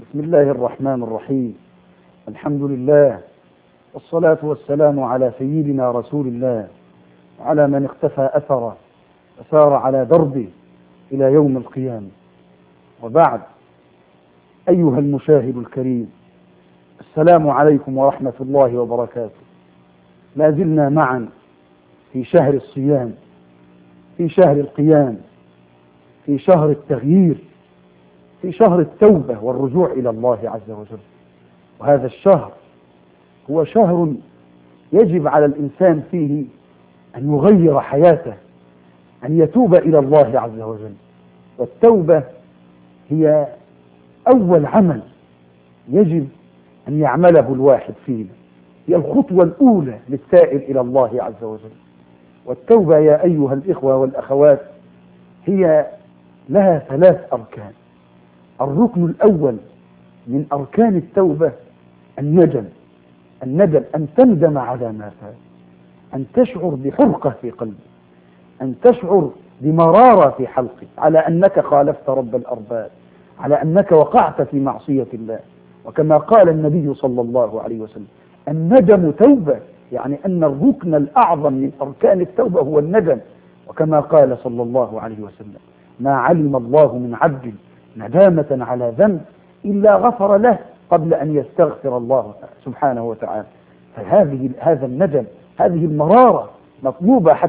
بسم الله الرحمن الرحيم. الحمد لله والصلاة والسلام على سيدنا رسول الله وعلى من اقتفى أثره وسار على دربه إلى يوم القيامة. وبعد، أيها المشاهد الكريم، السلام عليكم ورحمة الله وبركاته. لا زلنا معا في شهر الصيام، في شهر القيام، في شهر التغيير، في شهر التوبة والرجوع إلى الله عز وجل. وهذا الشهر هو شهر يجب على الإنسان فيه أن يغير حياته، أن يتوب إلى الله عز وجل. والتوبة هي أول عمل يجب أن يعمله الواحد فينا، هي الخطوة الأولى للسائر إلى الله عز وجل. والتوبة يا أيها الإخوة والأخوات هي لها 3 أركان. الركن الأول من أركان التوبة الندم، أن تندم على ما فات، أن تشعر بحرقة في قلبك، أن تشعر بمرارة في حلقك على أنك خالفت رب الأرباب، على أنك وقعت في معصية الله. وكما قال النبي صلى الله عليه وسلم: الندم توبة، يعني أن الركن الأعظم من أركان التوبة هو الندم. وكما قال صلى الله عليه وسلم: ما علم الله من عبد ندامة على ذنب إلا غفر له قبل أن يستغفر الله سبحانه وتعالى. فهذا الندم، هذه المرارة مطلوبة حتى